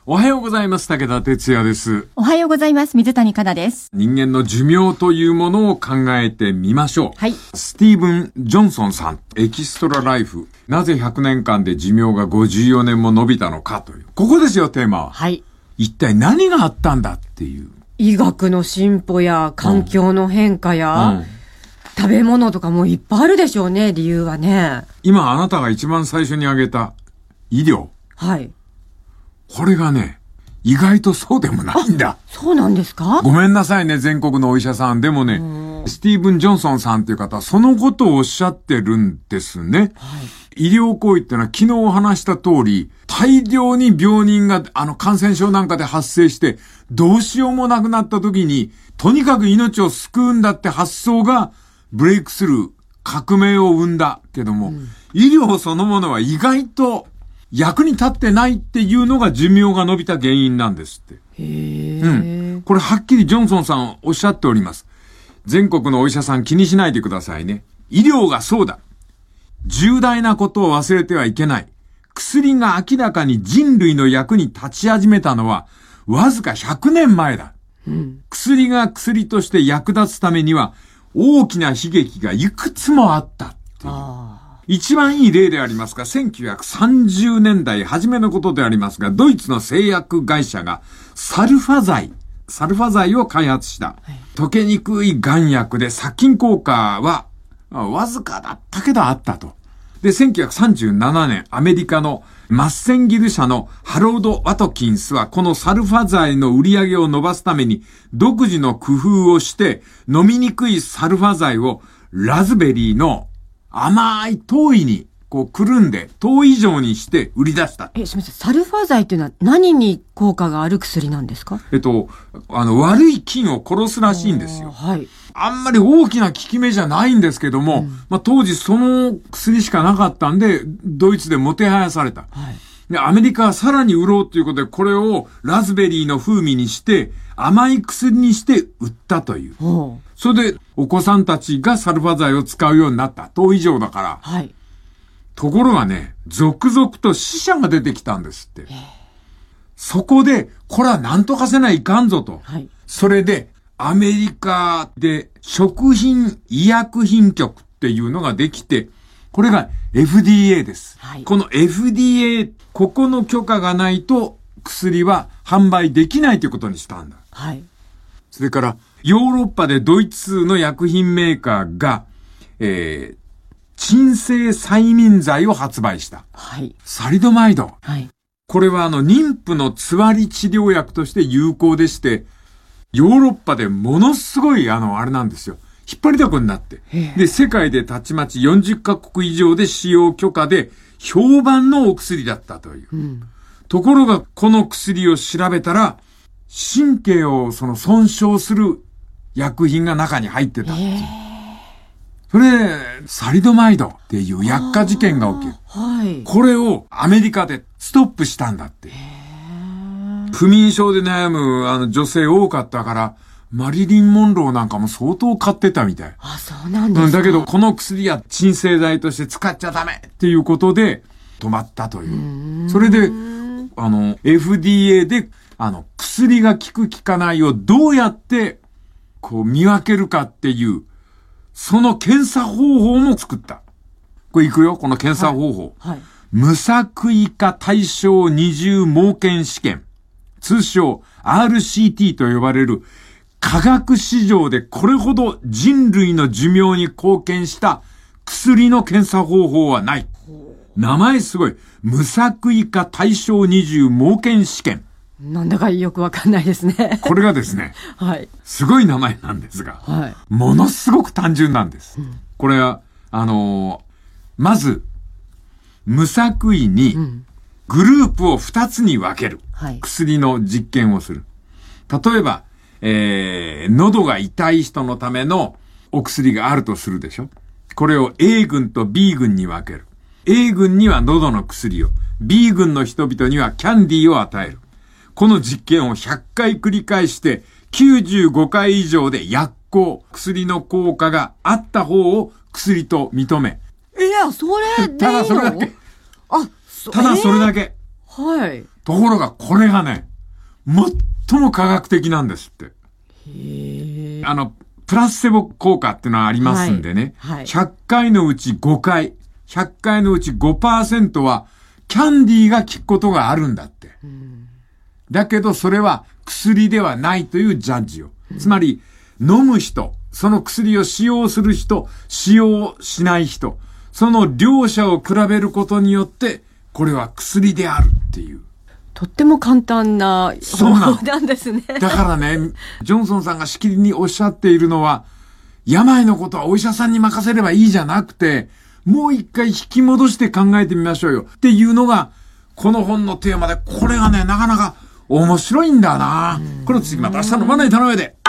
おはようございます。武田哲也です。 おはようございます。水谷香奈です。 人間の寿命というものを考えてみましょう。 はい。 スティーブン・ジョンソンさん、エキストラライフ。なぜ100年間で寿命が54年も伸びたのかという。ここですよ、テーマは。 はい。 一体何があったんだっていう。 医学の進歩や環境の変化や、食べ物とかもいっぱいあるでしょうね、理由はね。 今あなたが一番最初に挙げた医療。 はい。 これがね、意外とそうでもないんだ。 そうなんですか？ ごめんなさいね、全国のお医者さん。でもね、スティーブン・ジョンソンさんっていう方はそのことをおっしゃってるんですね。 はい。 医療行為ってのは昨日お話した通り、大量に病人が感染症なんかで発生して、どうしようもなくなった時に、とにかく命を救うんだって発想がブレイクスルー、革命を生んだけども、医療そのものは意外と役に立ってないっていうのが寿命が伸びた原因なんですって。 へー。 これはっきりジョンソンさんおっしゃっております。全国のお医者さん気にしないでくださいね。医療がそうだ。重大なことを忘れてはいけない。薬が明らかに人類の役に立ち始めたのはわずか100年前だ。薬が薬として役立つためには大きな悲劇がいくつもあったっていう。一番いい例でありますが、1930年代初めのことでありますが、ドイツの製薬会社がサルファ剤を開発した。溶けにくい丸薬で殺菌効果はわずかだったけどあったと。で、1937年、アメリカのマッセンギル社のハロード・ワトキンスはこのサルファ剤の売り上げを伸ばすために独自の工夫をして飲みにくいサルファ剤をラズベリーの甘い糖衣にくるんで糖以上にして売り出した。 すみません。サルファ剤っていうのは何に効果がある薬なんですか？ 悪い菌を殺すらしいんですよ。 はい。 あんまり大きな効き目じゃないんですけども、当時その薬しかなかったんで、ドイツでもてはやされた。はい。で、アメリカはさらに売ろうということで、これをラズベリーの風味にして、甘い薬にして売ったという。それで、お子さんたちがサルファ剤を使うようになった。糖以上だから。 はい。 ところがね、続々と死者が出てきたんですって。そこで、これは何とかせないかんぞと。 はい。 それで、アメリカで食品医薬品局っていうのができて、これが FDA です。はい。この FDA、ここの許可がないと薬は販売できないということにしたんだ。 はい。 それから、ヨーロッパでドイツの薬品メーカーが、鎮静催眠剤を発売した。 はい。 サリドマイド。 はい。これは妊婦のつわり治療薬として有効でして、ヨーロッパでものすごいあれなんですよ。引っ張りだこになって。で、世界でたちまち40カ国以上で使用許可で評判のお薬だったという。ところが、この薬を調べたら、神経を損傷する薬品が中に入ってたっていう。それで、サリドマイドっていう薬価事件が起きる。 はい。 これをアメリカでストップしたんだって。不眠症で悩む女性多かったから、マリリン・モンローなんかも相当買ってたみたい。 あ、そうなんですか。 だけど、この薬は鎮静剤として使っちゃダメっていうことで止まったという。それで、FDA で、薬が効く効かないをどうやって、見分けるかっていう、その検査方法も作った。これいくよ、この検査方法。 はい。 無作為化対象二重盲検試験。通称 RCT と呼ばれる科学史上でこれほど人類の寿命に貢献した薬の検査方法はない。名前すごい。無作為化対象二重盲検試験。 なんだかよくわかんないですね。 これがですね、 はい。 すごい名前なんですが、 はい。 ものすごく単純なんです。これは、まず、無作為にグループを2つに分ける。はい。薬の実験をする。例えば、喉が痛い人のためのお薬があるとするでしょ。これを A 群と B 群に分ける。A 群には喉の薬を、B 群の人々にはキャンディーを与える。この実験を100回繰り返して95回以上で薬効、薬の効果があった方を薬と認め。 いや、それでいいの？ ただそれだけ。ただそれだけ。 はい。 ところがこれがね、最も科学的なんですって。プラセボ効果っていうのはありますんでね。はいはい、100回のうち5回、100回のうち 5% はキャンディーが効くことがあるんだって。だけどそれは薬ではないというジャッジを。つまり、飲む人、その薬を使用する人、使用しない人、その両者を比べることによって、これは薬であるっていう。 とっても簡単な方法なんですね。 だからね、ジョンソンさんがしきりにおっしゃっているのは、病のことはお医者さんに任せればいいじゃなくて、もう一回引き戻して考えてみましょうよっていうのが、この本のテーマで、これがね、なかなか面白いんだな。これを次また明日のまな板の上で。